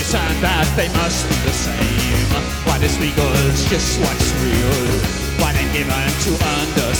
concern that they must be the same. What is legal is just what's real. What ain't given to understand.